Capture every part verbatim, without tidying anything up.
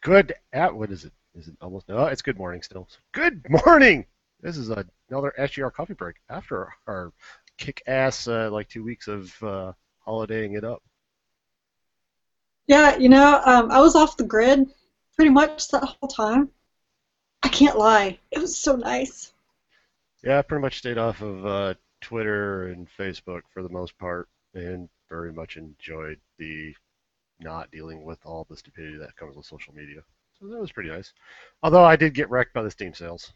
Good at what is it? Is it almost? No, it's good morning still. Good morning. This is a, another S G R coffee break after our kick-ass uh, like two weeks of uh, holidaying it up. Yeah, you know, um, I was off the grid pretty much that whole time. I can't lie. It was so nice. Yeah, I pretty much stayed off of uh, Twitter and Facebook for the most part, and very much enjoyed the not dealing with all the stupidity that comes with social media. So that was pretty nice. Although I did get wrecked by the Steam sales.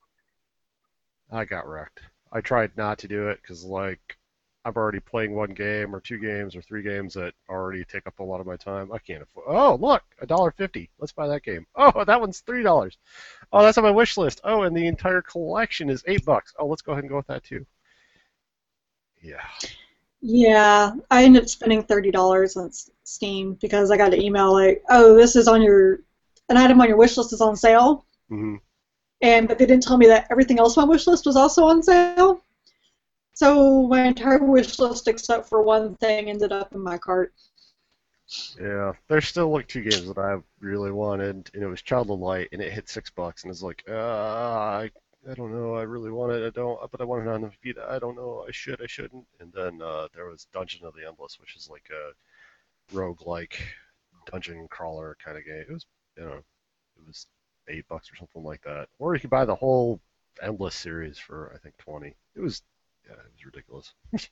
I got wrecked. I tried not to do it because, like, I'm already playing one game or two games or three games that already take up a lot of my time. I can't afford. Oh, look, a dollar fifty. Let's buy that game. Oh, that one's three dollars. Oh, that's on my wish list. Oh, and the entire collection is eight bucks. Oh, let's go ahead and go with that too. Yeah. Yeah, I ended up spending thirty dollars on S- Steam because I got an email like, "Oh, this is on your an item on your wish list is on sale," Mm-hmm. and but they didn't tell me that everything else on my wish list was also on sale. So my entire wish list, except for one thing, ended up in my cart. Yeah, there's still like two games that I really wanted, and it was Child of Light, and it hit six bucks, and it's like, uh, I, I don't know, I really want it, I don't, but I want it on the Vita, I don't know, I should, I shouldn't. And then uh, there was Dungeon of the Endless, which is like a roguelike dungeon crawler kind of game. It was, you know, it was eight bucks or something like that. Or you could buy the whole Endless series for I think twenty. It was, yeah, it was ridiculous.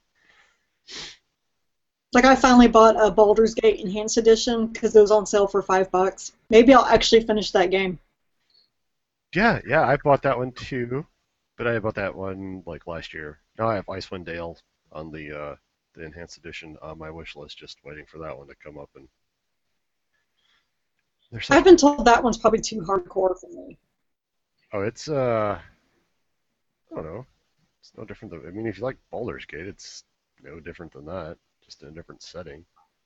Like I finally bought a Baldur's Gate Enhanced Edition because it was on sale for five bucks. Maybe I'll actually finish that game. Yeah, yeah, I bought that one too, but I bought that one like last year. Now I have Icewind Dale on the uh, the enhanced edition on my wish list, just waiting for that one to come up. And there's such I've been told that one's probably too hardcore for me. oh, it's uh, I don't know, it's no different than I mean, if you like Baldur's Gate, it's no different than that, just in a different setting.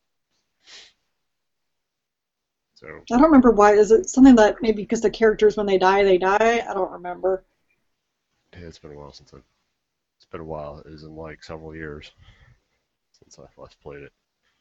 So I don't remember why. Is it something that maybe because the characters when they die they die? I don't remember. yeah, it's been a while since I it's been a while, it is in like several years since I last played it.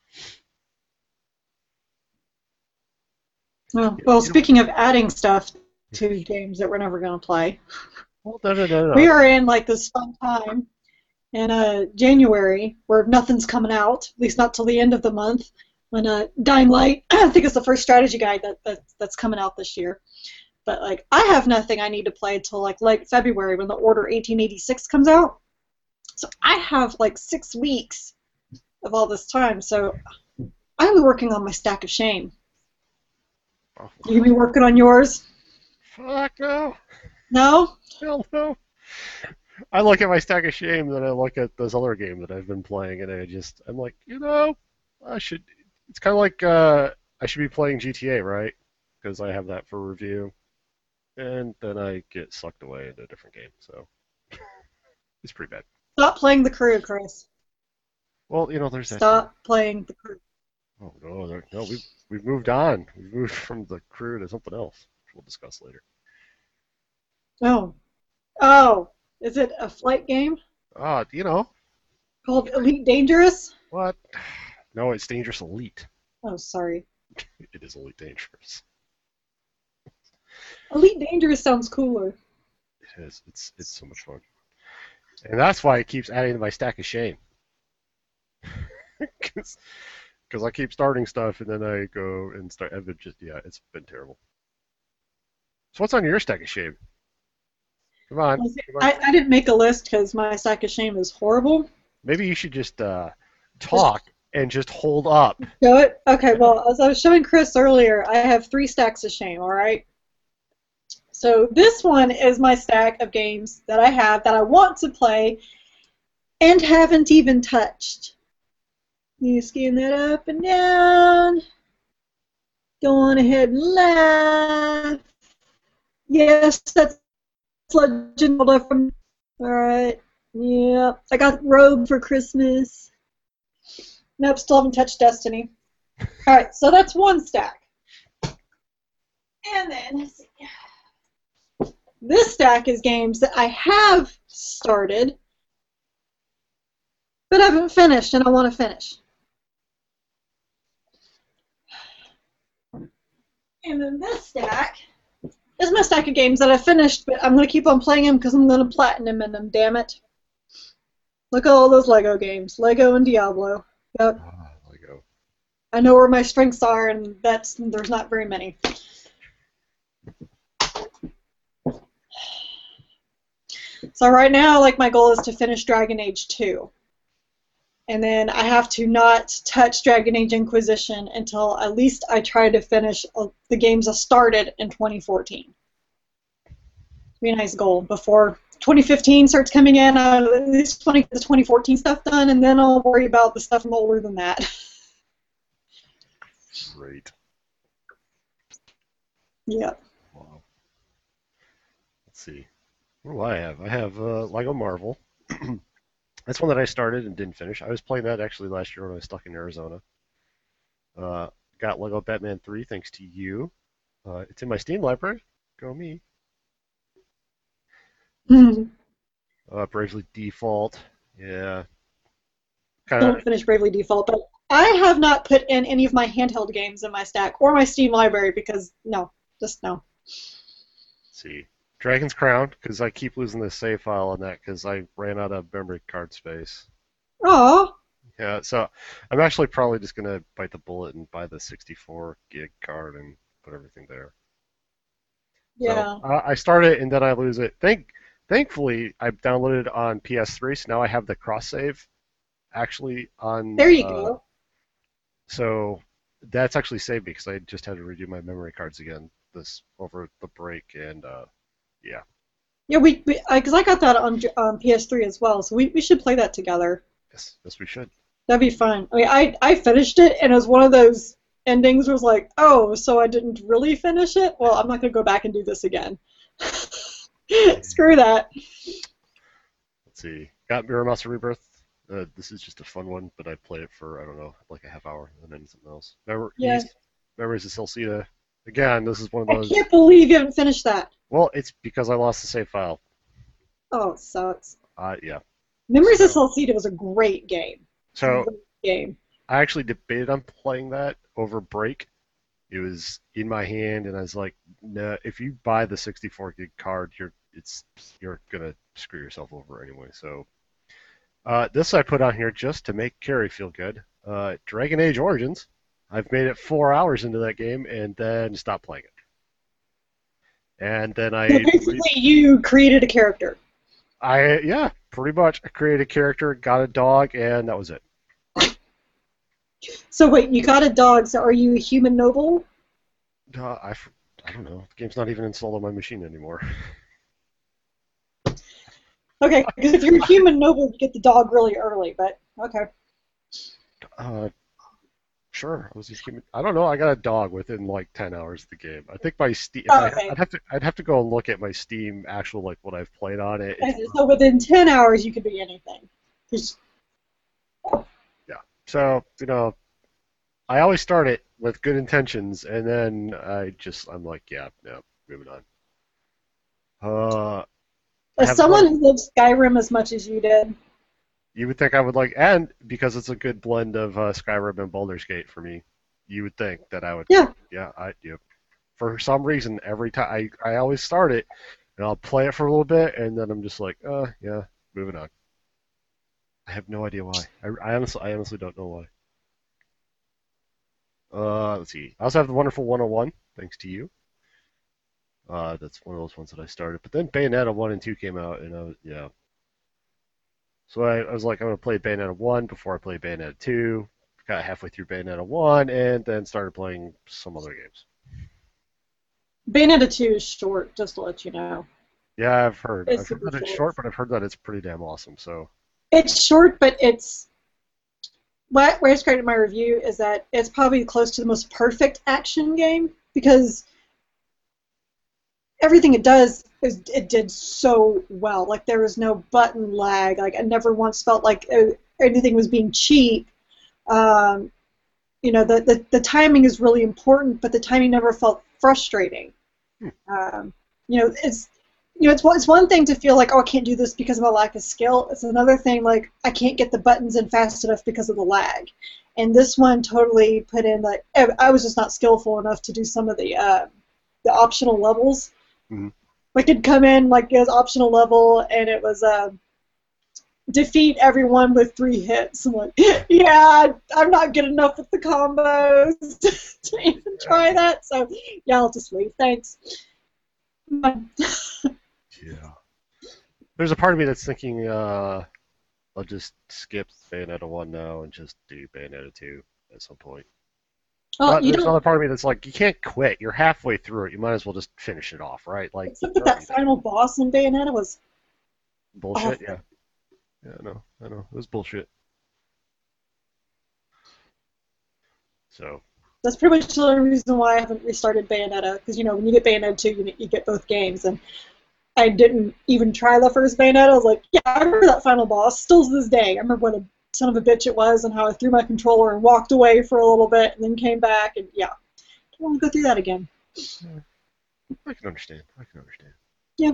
Well, You, well, you know, speaking of adding stuff to games that we're never going to play, well, no, no, no, we no. are in like this fun time in uh, January where nothing's coming out, at least not till the end of the month. When uh, Dying Light, I think it's the first strategy guide that, that that's coming out this year. But like, I have nothing I need to play till like late February when the Order eighteen eighty-six comes out. So I have like six weeks of all this time. So I'm working on my stack of shame. Oh, You be working on yours? fuck no, No? hell no. I look at my stack of shame, then I look at this other game that I've been playing, and I just I'm like, you know, I should. It's kind of like uh, I should be playing G T A, right? Because I have that for review, and then I get sucked away into a different game. So it's pretty bad. Stop playing the crew, Chris. Well, you know, there's that too. Stop playing the crew. Oh no, there, no, we've we've moved on. We've moved from the crew to something else, which we'll discuss later. Oh. Oh. Is it a flight game Ah, you know called Elite Dangerous? what? No, it's Dangerous Elite. Oh, sorry. It is Elite Dangerous. Elite Dangerous sounds cooler. It is. It's it's so much fun. And that's why it keeps adding to my stack of shame. Because I keep starting stuff and then I go and start. I've been just yeah, it's been terrible. So what's on your stack of shame? Come on, come on. I, I didn't make a list because my stack of shame is horrible. Maybe you should just uh, Just talk and just hold up. show it. Okay, well, as I was showing Chris earlier, I have three stacks of shame, all right? So this one is my stack of games that I have that I want to play and haven't even touched. You scan that up and down. Go on ahead and laugh. Yes, that's Legend of Zelda from. All right. Yep. I got Rogue for Christmas. Nope, still haven't touched Destiny. All right, so that's one stack. And then let's see. This stack is games that I have started, but haven't finished, and I want to finish. And then this stack is my stack of games that I finished, but I'm going to keep on playing them because I'm going to platinum in them, damn it. Look at all those Lego games. Lego and Diablo. Yep. Ah, Lego. I know where my strengths are, and that's there's not very many. So right now, like, my goal is to finish Dragon Age two. And then I have to not touch Dragon Age Inquisition until at least I try to finish uh, the games I started in twenty fourteen. Be a nice goal before twenty fifteen starts coming in. I'll at least twenty, get the twenty fourteen stuff done, and then I'll worry about the stuff from older than that. Great. Yeah. Wow. Let's see. What do I have? I have uh, Lego Marvel. That's one that I started and didn't finish. I was playing that actually last year when I was stuck in Arizona. Uh, got Lego Batman three thanks to you. Uh, it's in my Steam library. Go me. Uh, Bravely Default. Yeah. Kind Don't of. finish Bravely Default, but I have not put in any of my handheld games in my stack or my Steam library because no, just no. See. Dragon's Crown, because I keep losing the save file on that because I ran out of memory card space. Oh. Yeah, so I'm actually probably just going to bite the bullet and buy the sixty-four gig card and put everything there. Yeah. So uh, I start it and then I lose it. Thank, thankfully, I downloaded on P S three, so now I have the cross save actually on. There you uh, go. So that's actually saved me because I just had to redo my memory cards again this over the break, and uh, yeah. Yeah, we because I, I got that on um, P S three as well, so we, we should play that together. Yes, yes, we should. That'd be fun. I mean, I I finished it, and it was one of those endings where it was like, oh, so I didn't really finish it? Well, I'm not gonna go back and do this again. Screw that. Let's see. Got Mirror Master Rebirth. Uh, this is just a fun one, but I play it for, I don't know, like a half hour and then something else. Remember, Yeah. Memories of Celceta. Again, this is one of I those. can't believe you haven't finished that. Well, it's because I lost the save file. Oh, it sucks. Uh, yeah. Memories of So- Celceta was a great game. So Great game. I actually debated on playing that over break. It was in my hand, and I was like, "No, if you buy the sixty-four gig card, you're it's you're gonna screw yourself over anyway." So uh, this I put on here just to make Carrie feel good. Uh, Dragon Age Origins. I've made it four hours into that game and then stopped playing it. And then I, So basically, you created a character. I yeah, pretty much. I created a character, got a dog, and that was it. So wait, you got a dog, so are you a human noble? Uh, I, f- I don't know. The game's not even installed on my machine anymore. Okay, because if you're a human noble, you get the dog really early, but okay. Uh, sure. I was just human. I don't know. I got a dog within like ten hours of the game. I think my Steam. Oh, I, okay. I'd have to. I'd have to go and look at my Steam actual like what I've played on it. Okay, It's- so within ten hours, you could be anything. 'Cause- So you know, I always start it with good intentions, and then I just I'm like, yeah, no, moving on. Uh, I As have someone one- who loves Skyrim as much as you did, You would think I would like, and because it's a good blend of uh, Skyrim and Baldur's Gate for me, you would think that I would. Yeah. Yeah, I do. For some reason, every time I, I always start it, and I'll play it for a little bit, and then I'm just like, uh, yeah, moving on. I have no idea why. I, I honestly, I honestly don't know why. Uh, let's see. I also have the Wonderful one oh one, thanks to you. Uh, that's one of those ones that I started. But then Bayonetta one and two came out, and I was, yeah. So I, I was like, I'm going to play Bayonetta one before I play Bayonetta two. Got halfway through Bayonetta one, and then started playing some other games. Bayonetta two is short, just to let you know. Yeah, I've heard. It's I've heard super that it's short. short, but I've heard that it's pretty damn awesome. So It's short, but it's what where I described in my review is that it's probably close to the most perfect action game because everything it does is it did so well. Like there was no button lag. Like I never once felt like uh, anything was being cheap. Um, you know, the, the the timing is really important, but the timing never felt frustrating. Hmm. Um, you know, it's you know, it's one, it's one thing to feel like, oh, I can't do this because of my lack of skill. It's another thing like I can't get the buttons in fast enough because of the lag. And this one totally put in like I I was just not skillful enough to do some of the uh, the optional levels. Mm-hmm. Like it'd come in like it was optional level, and it was uh, defeat everyone with three hits. I'm like, yeah, I'm not good enough with the combos to even try that. So yeah, I'll just leave. Thanks. Yeah. There's a part of me that's thinking uh, I'll just skip Bayonetta one now and just do Bayonetta two at some point. Well, But you there's don't. another part of me that's like, you can't quit. You're halfway through it. You might as well just finish it off, right? Like, Except that that final boss in Bayonetta was bullshit. awful. Yeah. Yeah, I know. I know. It was bullshit. So, That's pretty much the only reason why I haven't restarted Bayonetta. Because, you know, when you get Bayonetta two, you, you get both games. And I didn't even try the first Bayonetta. I was like, yeah, I remember that final boss. Still to this day. I remember what a son of a bitch it was and how I threw my controller and walked away for a little bit and then came back. And, yeah, I don't want to go through that again. yeah, I can understand. I can understand. Yeah.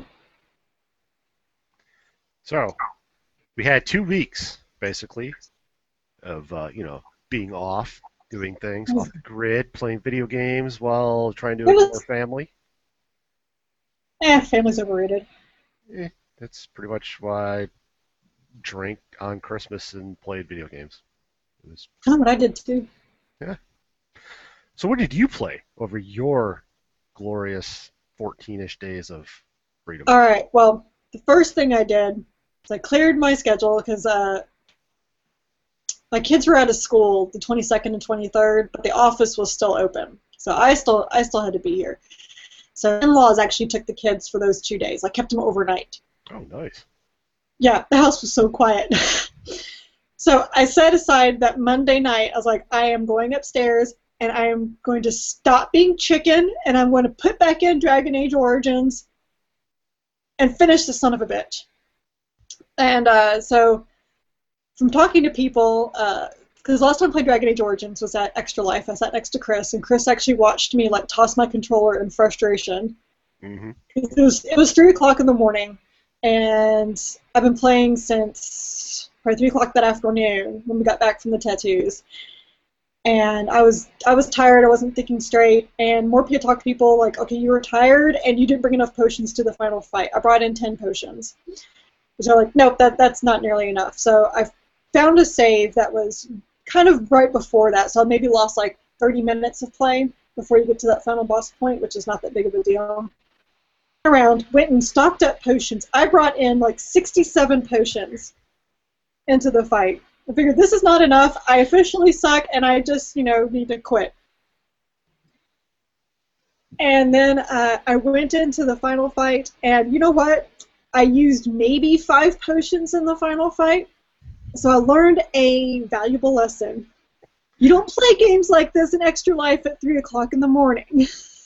So, we had two weeks, basically, of, uh, you know, being off, doing things off the grid, playing video games while trying to It was- ignore family. Eh, family's overrated. Eh, that's pretty much why I drank on Christmas and played video games. It was, Kind of what I did, too. yeah. So what did you play over your glorious fourteen-ish days of freedom? All right, well, the first thing I did is I cleared my schedule because uh, my kids were out of school the twenty-second and twenty-third, but the office was still open. So I still I still had to be here. So in-laws actually took the kids for those two days. I kept them overnight. Oh, nice. Yeah, the house was so quiet. So I set aside that Monday night, I was like, I am going upstairs and I am going to stop being chicken and I'm going to put back in Dragon Age Origins and finish the son of a bitch. And uh, so from talking to people, because last time I played Dragon Age Origins was at Extra Life. I sat next to Chris, and Chris actually watched me like toss my controller in frustration. Mm-hmm. It was it was three o'clock in the morning, and I've been playing since probably three o'clock that afternoon when we got back from the tattoos. And I was I was tired. I wasn't thinking straight. And more people talk to people like, okay, you were tired, and you didn't bring enough potions to the final fight. I brought in ten potions. Which are like, nope, that that's not nearly enough. So I found a save that was kind of right before that. So I maybe lost like thirty minutes of play before you get to that final boss point, which is not that big of a deal. Around, went and stocked up potions. I brought in like sixty-seven potions into the fight. I figured this is not enough. I officially suck, and I just, you know, need to quit. And then uh, I went into the final fight, and you know what? I used maybe five potions in the final fight. So I learned a valuable lesson. You don't play games like this in Extra Life at three o'clock in the morning.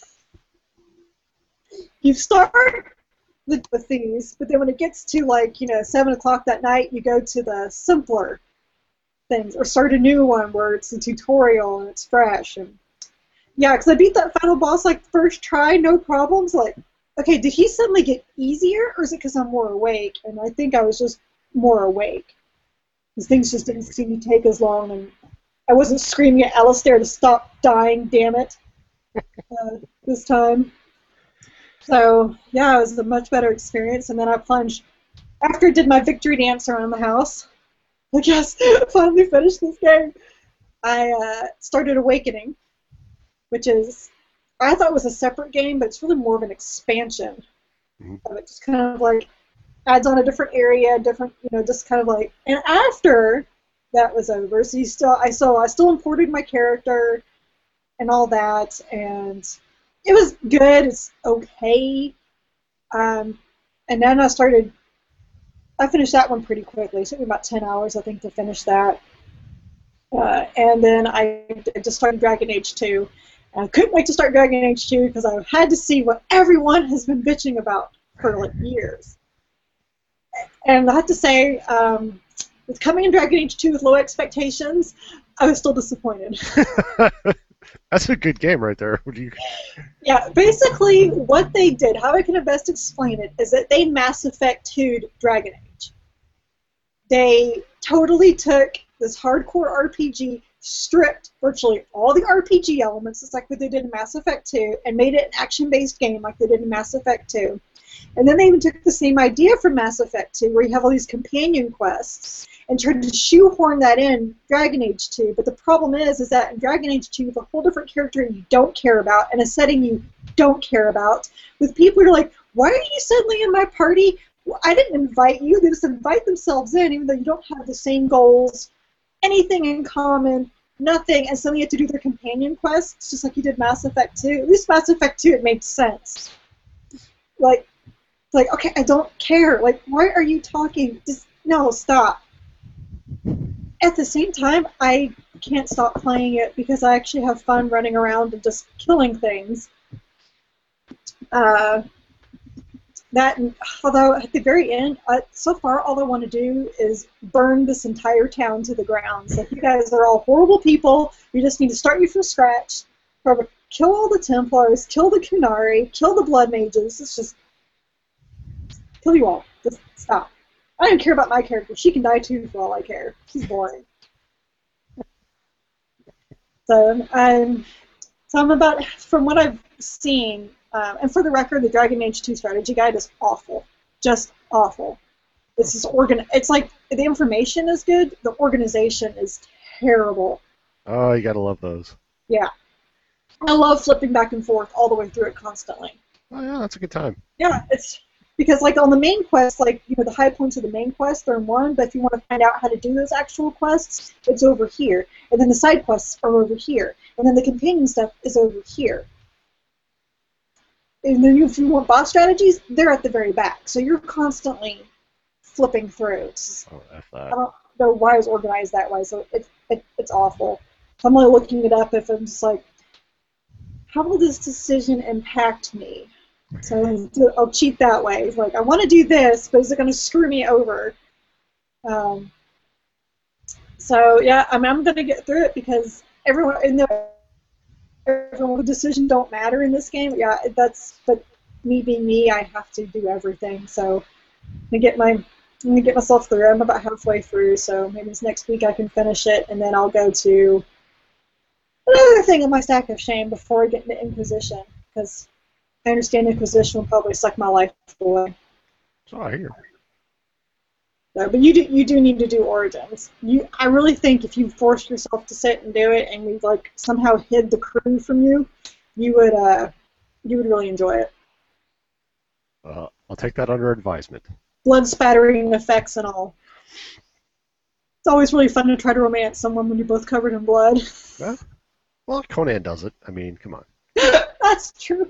You start with these, but then when it gets to like, you know, seven o'clock that night, you go to the simpler things, or start a new one where it's a tutorial and it's fresh. And yeah, because I beat that final boss like first try, no problems. Like, okay, did he suddenly get easier, or is it because I'm more awake? And I think I was just more awake. Because things just didn't seem to take as long, and I wasn't screaming at Alistair to stop dying, damn it, uh, this time. So, yeah, it was a much better experience, and then I plunged. After I did my victory dance around the house, I guess, finally finished this game, I uh, started Awakening, which is, I thought it was a separate game, but it's really more of an expansion. Mm-hmm. Of it just kind of like adds on a different area, different, you know, just kind of like. And after that was over, so you still, I so I still imported my character and all that, and it was good. It's okay. Um, and then I started. I finished that one pretty quickly. It took me about ten hours, I think, to finish that. Uh, and then I just started Dragon Age two. I couldn't wait to start Dragon Age two because I had to see what everyone has been bitching about for like years. And I have to say, um, with coming in Dragon Age two with low expectations, I was still disappointed. That's a good game right there. What do you? Yeah, basically what they did, how I can best explain it, is that they Mass Effect two'd Dragon Age. They totally took this hardcore R P G, stripped virtually all the R P G elements, just like what they did in Mass Effect two, and made it an action-based game like they did in Mass Effect two. And then they even took the same idea from Mass Effect two, where you have all these companion quests, and tried to shoehorn that in Dragon Age two. But the problem is, is that in Dragon Age two, you have a whole different character you don't care about, and a setting you don't care about, with people who are like, why are you suddenly in my party? Well, I didn't invite you. They just invite themselves in, even though you don't have the same goals, anything in common, nothing, and suddenly you have to do their companion quests, just like you did Mass Effect two. At least Mass Effect two, it made sense. Like, like, okay, I don't care. Like, why are you talking? Just, no, stop. At the same time, I can't stop playing it because I actually have fun running around and just killing things. Uh, that, although at the very end, uh, so far all I want to do is burn this entire town to the ground. So you guys are all horrible people. We just need to start you from scratch. Probably kill all the Templars, kill the Kunari, kill the Blood Mages. It's just kill you all. Just stop. I don't care about my character. She can die too for all I care. She's boring. So I'm, so I'm about, from what I've seen, um, and for the record, the Dragon Age two strategy guide is awful. Just awful. This is organ. It's like the information is good, the organization is terrible. Oh, you gotta love those. Yeah. I love flipping back and forth all the way through it constantly. Oh yeah, that's a good time. Yeah, it's because like on the main quest, like you know the high points of the main quest are in one, but if you want to find out how to do those actual quests, it's over here, and then the side quests are over here, and then the companion stuff is over here. And then if you want boss strategies, they're at the very back, so you're constantly flipping through. It's, Oh, F I that. don't know why it's organized that way, so it's it, it's awful. So I'm only looking it up if I'm just like, how will this decision impact me? So I'll cheat that way. It's like, I want to do this, but is it going to screw me over? Um, so yeah, I mean, I'm going to get through it because everyone in the everyone's decision don't matter in this game. Yeah, that's but me being me, I have to do everything. So I'm gonna get my I'm gonna get myself through. I'm about halfway through, so maybe this next week I can finish it, and then I'll go to another thing in my stack of shame before I get into Inquisition, because I understand Inquisition will probably suck my life away. So I hear. So, but you do you do need to do Origins. You, I really think if you forced yourself to sit and do it, and we like somehow hid the crew from you, you would uh, you would really enjoy it. Uh, I'll take that under advisement. Blood spattering effects and all. It's always really fun to try to romance someone when you're both covered in blood. Yeah. Well, Conan does it. I mean, come on. That's true.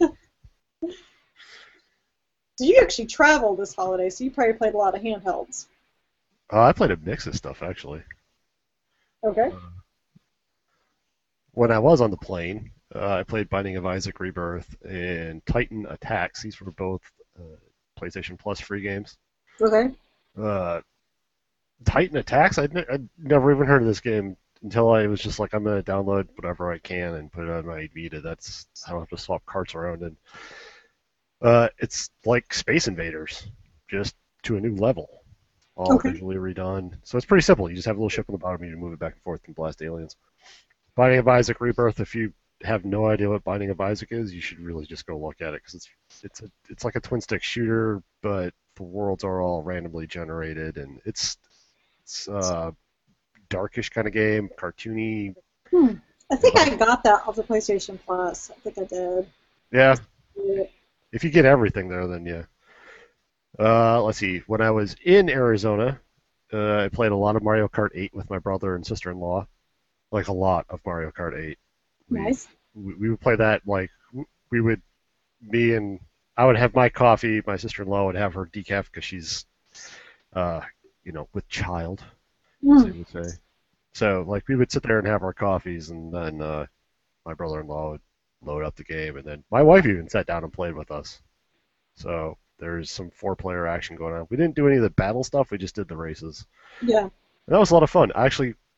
So you actually traveled this holiday, so you probably played a lot of handhelds. Uh, I played a mix of stuff actually. Okay. Uh, when I was on the plane, uh, I played Binding of Isaac Rebirth and Titan Attacks. These were both uh, PlayStation Plus free games. Okay. Uh, Titan Attacks, I'd, ne- I'd never even heard of this game until I was just like, I'm going to download whatever I can and put it on my Vita. That's I don't have to swap carts around. And uh, it's like Space Invaders, just to a new level, all Okay. visually redone. So it's pretty simple. You just have a little ship on the bottom, you move it back and forth and blast aliens. Binding of Isaac Rebirth, if you have no idea what Binding of Isaac is, you should really just go look at it because it's it's a it's like a twin stick shooter, but the worlds are all randomly generated and it's it's uh darkish kind of game, cartoony. Hmm. I think I got that off the PlayStation Plus. I think I did. Yeah, Yeah. if you get everything there, then yeah. Uh, let's see. When I was in Arizona, uh, I played a lot of Mario Kart eight with my brother and sister-in-law. Like a lot of Mario Kart eight. We Nice. we, we would play that like we would me and I would have my coffee, my sister-in-law would have her decaf because she's uh you know with child, as they Hmm. would say. So like we would sit there and have our coffees, and then uh, my brother-in-law would load up the game, and then my wife even sat down and played with us. So there's some four-player action going on. We didn't do any of the battle stuff. We just did the races. Yeah. And that was a lot of fun. I actually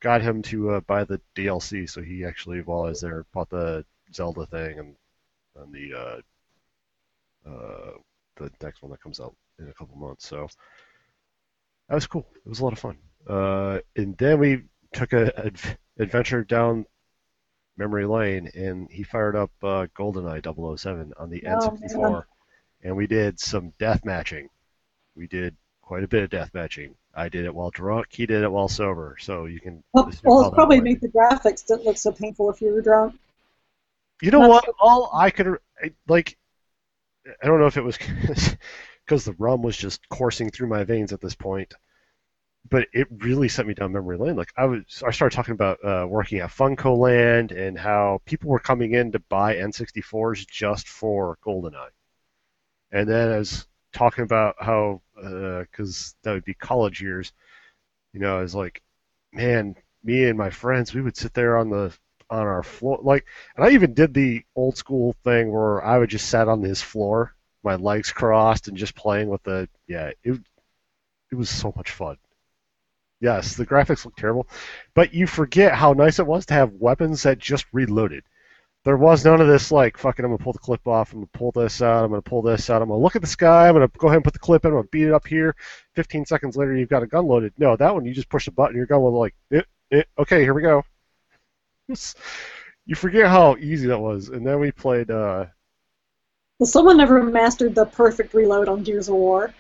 got him to uh, buy the D L C, so he actually, while I was there, bought the Zelda thing and and the uh, uh, the next one that comes out in a couple months. So that was cool. It was a lot of fun. Uh, and then we took a, adv adventure down memory lane, and he fired up uh, GoldenEye double oh seven on the Oh man. N sixty-four, and we did some death matching. We did quite a bit of death matching. I did it while drunk. He did it while sober. So you can Well, assume well, how it's that probably went. make the graphics didn't look so painful if you were drunk. You know That's what? All I could like, I don't know if it was because the rum was just coursing through my veins at this point, but it really sent me down memory lane. Like I was, I started talking about uh, working at Funko Land and how people were coming in to buy N sixty-fours just for GoldenEye. And then I was talking about how, because uh, that would be college years, you know, I was like, man, me and my friends, we would sit there on the on our floor, like, and I even did the old school thing where I would just sat on his floor, my legs crossed, and just playing with the, yeah, it it was so much fun. Yes, the graphics look terrible, but you forget how nice it was to have weapons that just reloaded. There was none of this like fucking. I'm gonna pull the clip off. I'm gonna pull this out. I'm gonna pull this out. I'm gonna look at the sky. I'm gonna go ahead and put the clip in. I'm gonna beat it up here. Fifteen seconds later, you've got a gun loaded. No, that one you just push the button. Your gun will like, it, it, okay, here we go. You forget how easy that was. And then we played. Uh, well, someone never mastered the perfect reload on Gears of War.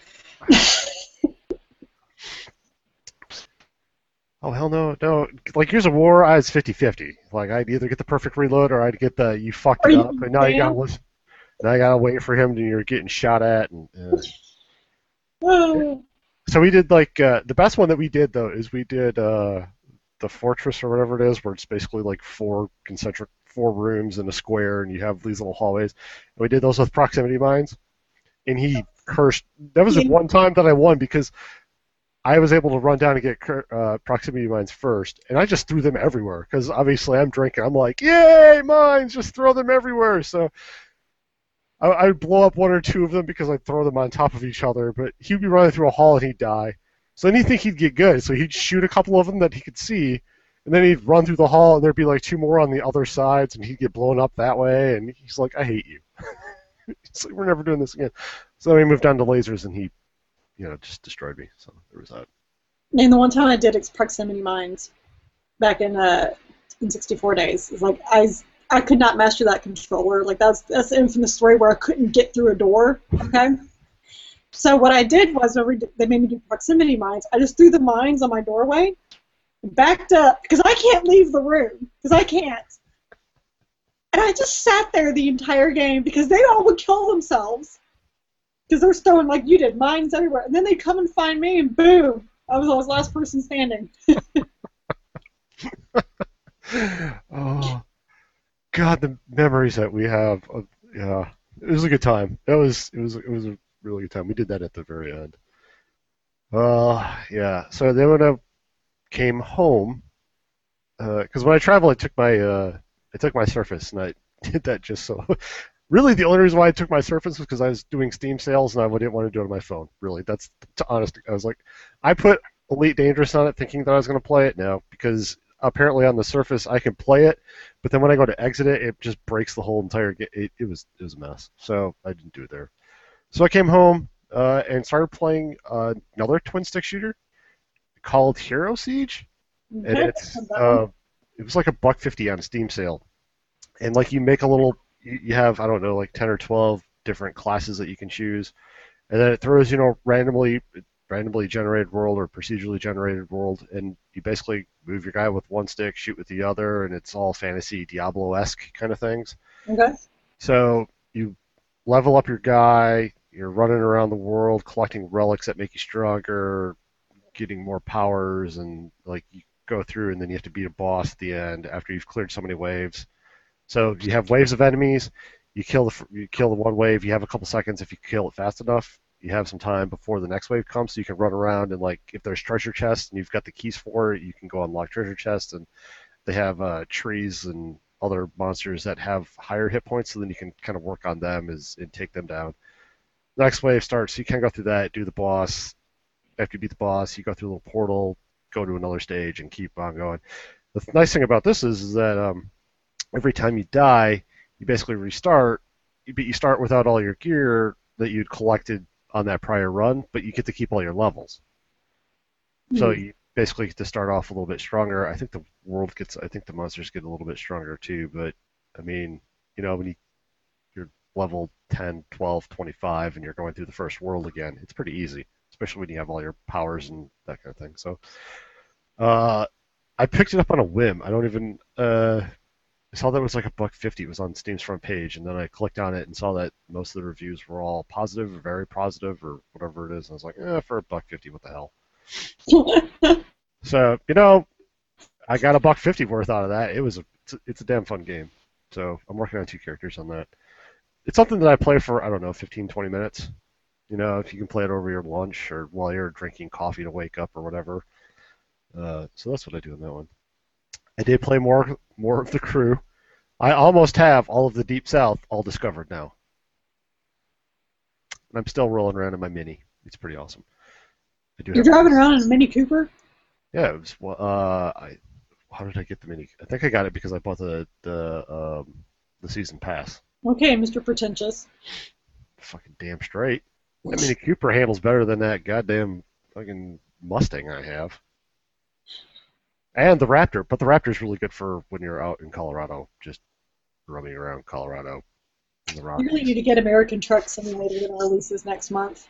oh hell no, no! Like Gears of War, I was fifty-fifty. Like I'd either get the perfect reload or I'd get the you fucked Are it up, you and now you gotta damn? listen. Now you gotta wait for him, and you're getting shot at, and. Uh, Oh, So we did like uh, the best one that we did though is we did uh, the fortress or whatever it is, where it's basically like four concentric four rooms in a square, and you have these little hallways. And we did those with proximity mines, and he cursed. That was the you- one time that I won because I was able to run down and get cur- uh, proximity mines first, and I just threw them everywhere because obviously I'm drinking. I'm like, yay, mines! Just throw them everywhere. So I, I'd blow up one or two of them because I'd throw them on top of each other, but he'd be running through a hall and he'd die. So then he'd think he'd get good, so he'd shoot a couple of them that he could see, and then he'd run through the hall and there'd be like two more on the other sides, and he'd get blown up that way, and he's like, I hate you. He's like, we're never doing this again. So then we moved on to lasers, and he, you know, just destroyed me. So there was that. and the one time I did proximity mines back in uh in sixty-four days, it's like I I could not master that controller. Like that's that's the infamous story where I couldn't get through a door. Okay. So what I did was, whenever they made me do proximity mines, I just threw the mines on my doorway, backed up because I can't leave the room because I can't, and I just sat there the entire game because they all would kill themselves because they're throwing like you did mines everywhere, and then they'd come and find me, and boom, I was always the last person standing. Oh God, the memories that we have. Of, yeah, it was a good time. It was it was it was a really good time. We did that at the very end. Uh, yeah. So then when I came home, because uh, when I travel, I took my uh, I took my Surface, and I did that just so. Really, the only reason why I took my Surface was because I was doing Steam sales, and I didn't want to do it on my phone. Really, that's to honest. I was like, I put Elite Dangerous on it, thinking that I was going to play it. No, because apparently on the Surface I can play it, but then when I go to exit it, it just breaks the whole entire game. It, it was it was a mess. So I didn't do it there. So I came home uh, and started playing uh, another twin stick shooter called Hero Siege, and Okay, it's that one. uh, it was like a buck fifty on Steam sale, and like you make a little, you you have I don't know like ten or twelve different classes that you can choose, and then it throws you know randomly randomly generated world or procedurally generated world, and you basically move your guy with one stick, shoot with the other, and it's all fantasy Diablo-esque kind of things. Okay. So you level up your guy, you're running around the world collecting relics that make you stronger, getting more powers, and like you go through and then you have to beat a boss at the end after you've cleared so many waves. So you have waves of enemies. You kill the you kill the one wave. You have a couple seconds if you kill it fast enough. You have some time before the next wave comes, so you can run around and like if there's treasure chests and you've got the keys for it, you can go unlock treasure chests. And they have uh, trees and other monsters that have higher hit points, so then you can kind of work on them as and take them down. Next wave starts, so you can go through that, do the boss. After you beat the boss, you go through a little portal, go to another stage and keep on going. The nice thing about this is, is that um, every time you die, you basically restart, but you start without all your gear that you'd collected on that prior run, but you get to keep all your levels. So Hmm. you basically get to start off a little bit stronger. I think the world gets, I think the monsters get a little bit stronger too, but I mean, you know, when you, you're level ten, twelve, twenty-five and you're going through the first world again, it's pretty easy, especially when you have all your powers and that kind of thing. So, uh, I picked it up on a whim. I don't even, uh, I saw that it was like a buck fifty. It was on Steam's front page, and then I clicked on it and saw that most of the reviews were all positive or very positive or whatever it is. And I was like, eh, for a buck fifty, what the hell? So you know, I got a buck fifty worth out of that. It was a, it's a, it's a damn fun game. So I'm working on two characters on that. It's something that I play for I don't know fifteen, twenty minutes. You know, if you can play it over your lunch or while you're drinking coffee to wake up or whatever. Uh, so that's what I do in that one. I did play more more of the crew. I almost have all of the Deep South all discovered now. And I'm still rolling around in my Mini. It's pretty awesome. I do You're have all driving this. around in a Mini Cooper? Yeah, it was. Well, uh, I how did I get the Mini? I think I got it because I bought the the um, the season pass. Okay, Mister Pretentious. Fucking damn straight. That Mini Cooper handles better than that goddamn fucking Mustang I have. And the Raptor, but the Raptor is really good for when you're out in Colorado, just roaming around Colorado in the You really need Rockies. to get American Truck Simulator when it releases next month.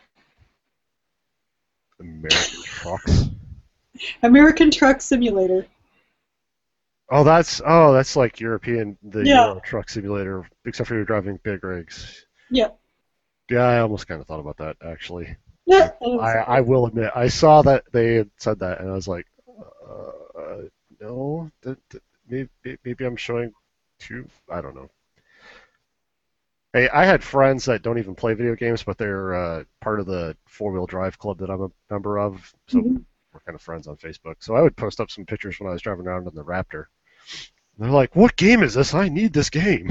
American trucks. American Truck Simulator. Oh, that's oh, that's like European, the Yeah, Euro Truck Simulator, except for you're driving big rigs. yeah. Yeah, I almost kind of thought about that actually. Yeah, I and I, it's- I will admit, I saw that they had said that, and I was like, uh, no, that, that, maybe maybe I'm showing too. I don't know. Hey, I had friends that don't even play video games, but they're uh, part of the four wheel drive club that I'm a member of. So Mhm. we're kind of friends on Facebook. So I would post up some pictures when I was driving around in the Raptor. And they're like, "What game is this? I need this game."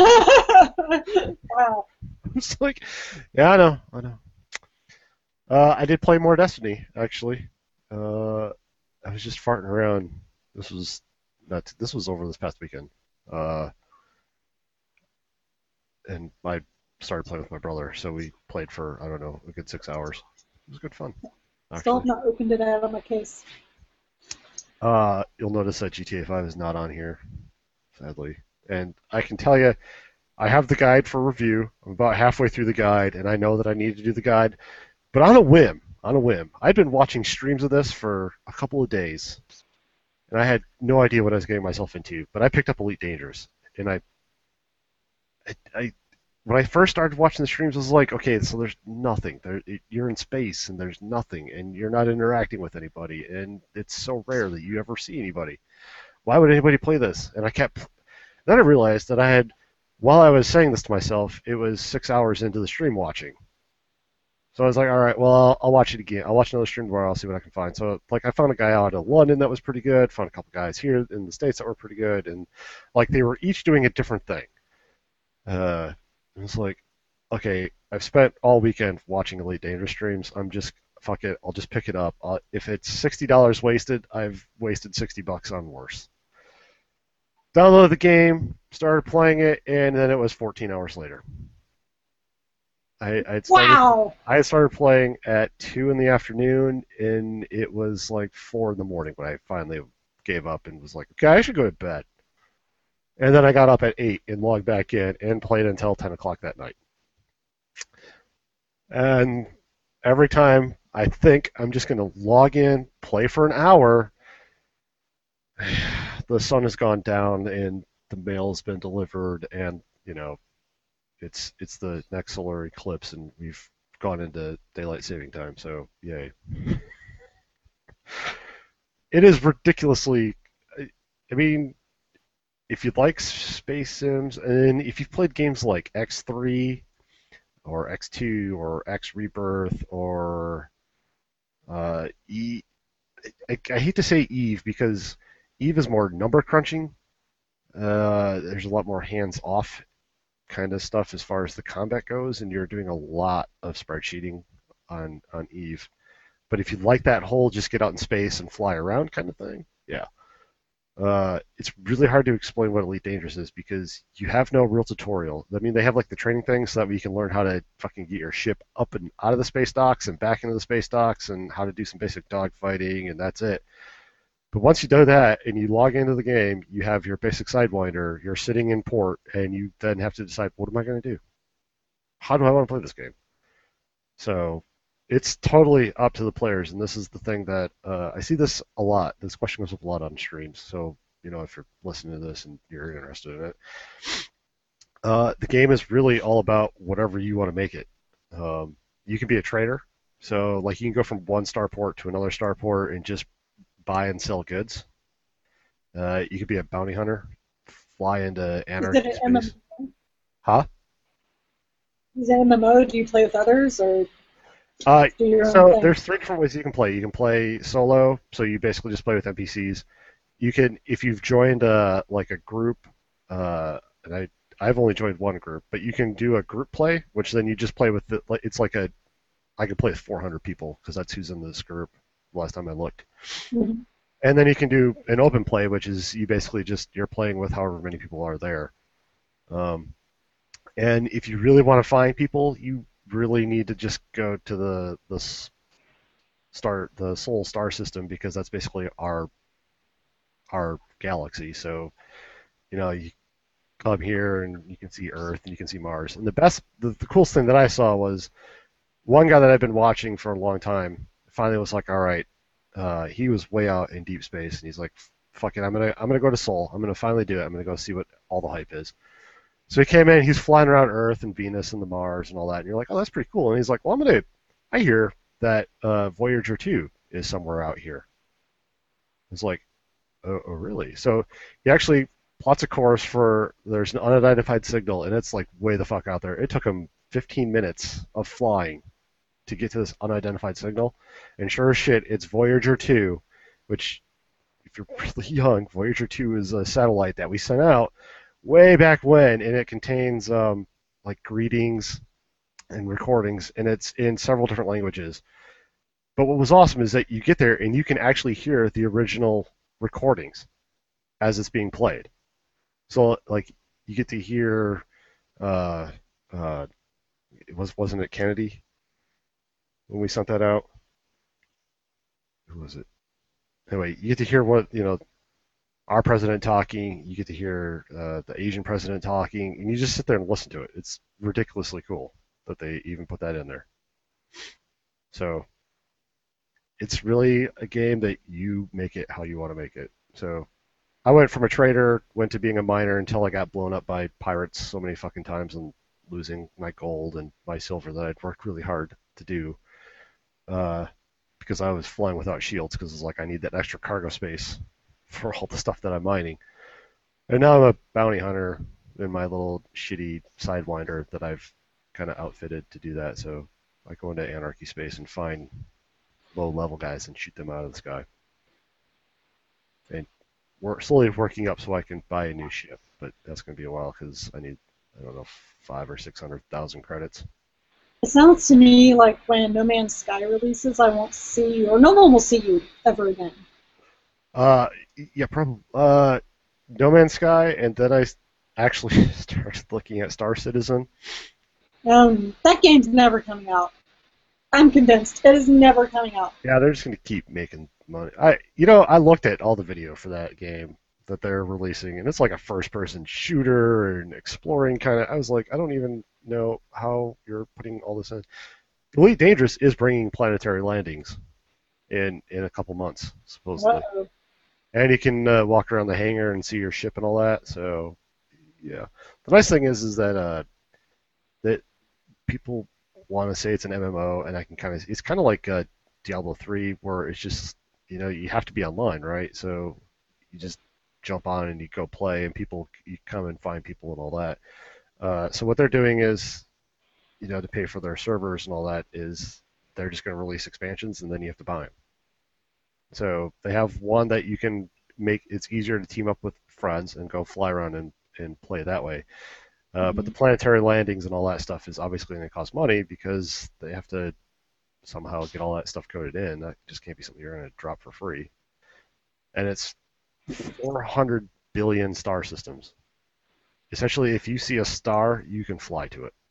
Wow. It's like, yeah, I know, I know. Uh, I did play more Destiny actually. Uh, I was just farting around. This was not. This was over this past weekend. Uh, and I started playing with my brother, so we played for I don't know a good six hours. It was good fun, Still actually. have not opened it out of my case. Uh, you'll notice that G T A five is not on here, sadly. And I can tell you, I have the guide for review. I'm about halfway through the guide, and I know that I need to do the guide, but on a whim, on a whim. I'd been watching streams of this for a couple of days, and I had no idea what I was getting myself into. But I picked up Elite Dangerous, and I, I, I when I first started watching the streams, I was like, okay, so there's nothing. There, you're in space, and there's nothing, and you're not interacting with anybody, and it's so rare that you ever see anybody. Why would anybody play this? And I kept. Then I realized that I had, while I was saying this to myself, it was six hours into the stream watching. So I was like, all right, well, I'll, I'll watch it again. I'll watch another stream tomorrow. I'll see what I can find. So, like, I found a guy out of London that was pretty good. Found a couple guys here in the States that were pretty good. And, like, they were each doing a different thing. Uh, it was like, okay, I've spent all weekend watching Elite Dangerous streams. I'm just, fuck it. I'll just pick it up. Uh, if it's sixty dollars wasted, I've wasted sixty bucks on worse. Downloaded the game, started playing it, and then it was fourteen hours later. I I had started Wow. I had started playing at two in the afternoon, and it was like four in the morning when I finally gave up and was like, okay, I should go to bed. And then I got up at eight and logged back in and played until ten o'clock that night. And every time I think I'm just going to log in, play for an hour, the sun has gone down and the mail has been delivered, and you know it's it's the next solar eclipse, and we've gone into daylight saving time. So yay! It is ridiculously. I mean, if you like space sims, and if you've played games like X three or X two or X Rebirth or uh, E, I, I hate to say Eve because Eve is more number crunching. Uh, there's a lot more hands off kind of stuff as far as the combat goes, and you're doing a lot of spreadsheeting on on Eve. But if you like that whole just get out in space and fly around kind of thing, yeah. Uh, it's really hard to explain what Elite Dangerous is because you have no real tutorial. I mean, they have like the training thing so that you can learn how to fucking get your ship up and out of the space docks and back into the space docks and how to do some basic dogfighting, and that's it. But once you do that and you log into the game, you have your basic Sidewinder, you're sitting in port, and you then have to decide, what am I going to do? How do I want to play this game? So it's totally up to the players, and this is the thing that uh, I see this a lot. This question comes up a lot on streams. So you know, if you're listening to this and you're interested in it, uh, the game is really all about whatever you want to make it. Um, you can be a trader, so like you can go from one starport to another starport and just buy and sell goods. Uh, you could be a bounty hunter, fly into Is it anarchy an space. M M O? Huh? Is it M M O? Do you play with others or Uh, do your own so thing? there's three different ways you can play. You can play solo, so you basically just play with N P Cs. You can, if you've joined a like a group, uh, and I I've only joined one group, but you can do a group play, which then you just play with the, like it's like a I can play with four hundred people because that's who's in this group. Last time I looked, Mhm. and then you can do an open play, which is you basically just you're playing with however many people are there. Um, and if you really want to find people, you really need to just go to the the star the Sol star system because that's basically our our galaxy. So you know you come here and you can see Earth and you can see Mars. And the best, the, the coolest thing that I saw was one guy that I've been watching for a long time. Finally, was like, all right, uh, he was way out in deep space, and he's like, fuck it, I'm gonna I'm gonna go to Sol. I'm gonna finally do it. I'm gonna go see what all the hype is. So he came in, he's flying around Earth and Venus and the Mars and all that, and you're like, oh, that's pretty cool. And he's like, well, I'm gonna, I hear that uh, Voyager two is somewhere out here. It's like, oh, oh, really? So he actually plots a course for there's an unidentified signal, and it's like way the fuck out there. It took him fifteen minutes of flying to get to this unidentified signal, and sure as shit, it's Voyager two, which if you're really young, Voyager two is a satellite that we sent out way back when, and it contains um, like greetings and recordings, and it's in several different languages. But what was awesome is that you get there and you can actually hear the original recordings as it's being played. So like you get to hear, uh, uh, it was wasn't it Kennedy when we sent that out? Who was it? Anyway, you get to hear what you know our president talking. You get to hear uh, the Asian president talking, and you just sit there and listen to it. It's ridiculously cool that they even put that in there. So it's really a game that you make it how you want to make it. So I went from a trader, went to being a miner until I got blown up by pirates so many fucking times and losing my gold and my silver that I'd worked really hard to do. Uh, because I was flying without shields because it's like I need that extra cargo space for all the stuff that I'm mining. And now I'm a bounty hunter in my little shitty Sidewinder that I've kind of outfitted to do that. So I go into anarchy space and find low level guys and shoot them out of the sky. And we're slowly working up so I can buy a new ship, but that's going to be a while because I need I don't know five or six hundred thousand credits. It sounds to me like when No Man's Sky releases, I won't see you, or no one will see you ever again. Uh, yeah, probably. Uh, No Man's Sky, and then I actually started looking at Star Citizen. Um, that game's never coming out. I'm convinced it is never coming out. Yeah, they're just going to keep making money. I, you know, I looked at all the video for that game that they're releasing, and it's like a first-person shooter and exploring kind of. I was like, I don't even know how you're putting all this in. Elite Dangerous is bringing planetary landings in in a couple months, supposedly, Uh-oh. and you can uh, walk around the hangar and see your ship and all that. So, yeah, the nice thing is, is that uh, that people want to say it's an M M O, and I can kind of. It's kind of like uh, Diablo three, where it's just you know you have to be online, right? So you just jump on and you go play, and people you come and find people and all that. Uh, so what they're doing is, you know, to pay for their servers and all that is they're just going to release expansions, and then you have to buy them. So they have one that you can make. It's easier to team up with friends and go fly around and and play that way. Uh, but the Mhm. planetary landings and all that stuff is obviously going to cost money because they have to somehow get all that stuff coded in. That just can't be something you're going to drop for free. And it's four hundred billion star systems. Essentially, if you see a star, you can fly to it.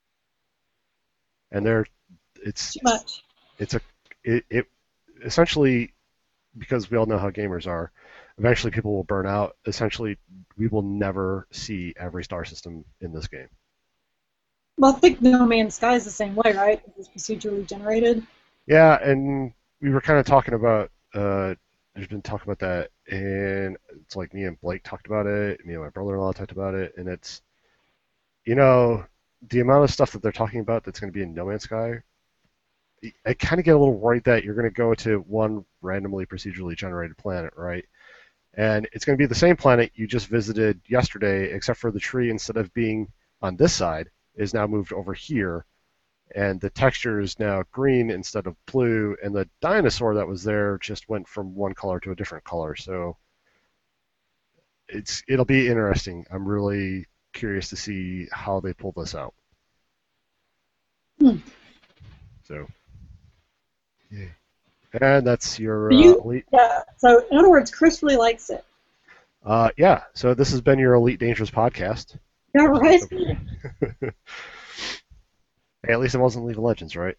And there, it's Too much. it's a it, it essentially, because we all know how gamers are, eventually people will burn out. Essentially, we will never see every star system in this game. Well, I think No Man's Sky is the same way, right? It's procedurally generated. Yeah, and we were kind of talking about. Uh, there's been talk about that, and it's like me and Blake talked about it. Me and my brother-in-law talked about it, and it's, you know, the amount of stuff that they're talking about that's going to be in No Man's Sky. I kind of get a little worried that you're going to go to one randomly procedurally generated planet, right? And it's going to be the same planet you just visited yesterday, except for the tree, instead of being on this side, is now moved over here, and the texture is now green instead of blue, and the dinosaur that was there just went from one color to a different color. So it's it'll be interesting. I'm really curious to see how they pull this out. Hmm. So, yeah. And that's your Do uh, you? elite. Yeah. So, in other words, Chris really likes it. Uh, yeah. So this has been your Elite Dangerous podcast. Yeah, right? Hey, at least it wasn't League of Legends, right?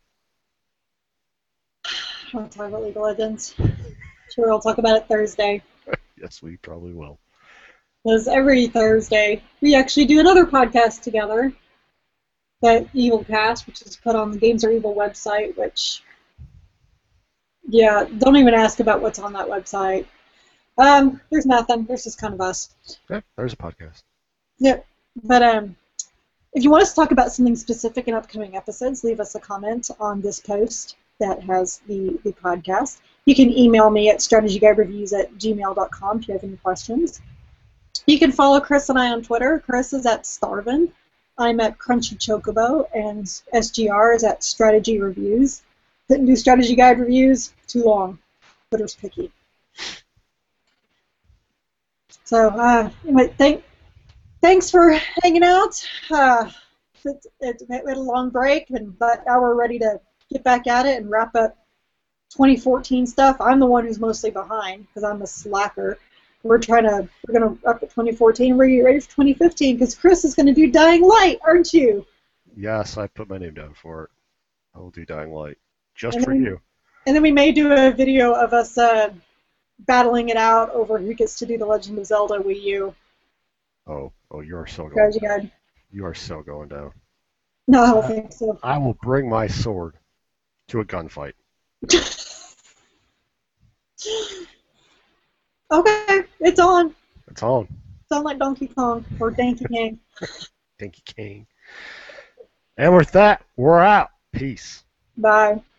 I want to talk about League of Legends. Sure, I'll talk about it Thursday. Yes, we probably will. Because every Thursday we actually do another podcast together, that Evil Cast, which is put on the Games Are Evil website. Which, yeah, don't even ask about what's on that website. Um, there's nothing. There's just kind of us. Yeah, there's a podcast. Yep. But um, if you want us to talk about something specific in upcoming episodes, leave us a comment on this post that has the, the podcast. You can email me at strategyguidereviews at gmail dot com if you have any questions. You can follow Chris and I on Twitter. Chris is at Starvin. I'm at Crunchy Chocobo, and S G R is at Strategy Reviews. Didn't do Strategy Guide reviews. Too long. Twitter's picky. So, uh, anyway, thank, thanks for hanging out. Uh, it, it, we had a long break, and but now we're ready to get back at it and wrap up twenty fourteen stuff. I'm the one who's mostly behind because I'm a slacker. We're trying to, we're going to up at twenty fourteen. We're getting ready for twenty fifteen because Chris is going to do Dying Light, aren't you? Yes, I put my name down for it. I will do Dying Light. Just And for then- you. And then we may do a video of us uh, battling it out over who gets to do the Legend of Zelda Wii U Oh, oh, you are so going strategy down. guide. You are so going down. No, I don't think so. I will bring my sword to a gunfight. Okay, it's on. It's on. Sound like Donkey Kong or Donkey Kong. Thank you, King. And with that, we're out. Peace. Bye.